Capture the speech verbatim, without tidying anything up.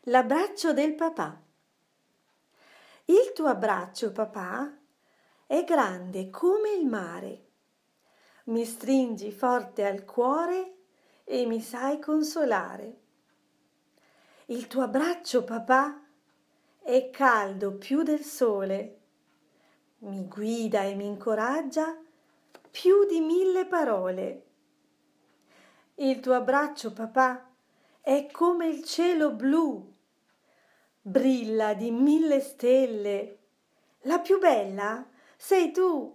L'abbraccio del papà. Il tuo abbraccio, papà, è grande come il mare. Mi stringi forte al cuore e mi sai consolare. Il tuo abbraccio, papà, è caldo più del sole. Mi guida e mi incoraggia più di mille parole. Il tuo abbraccio, papà, è come il cielo blu. Brilla di mille stelle. La più bella sei tu.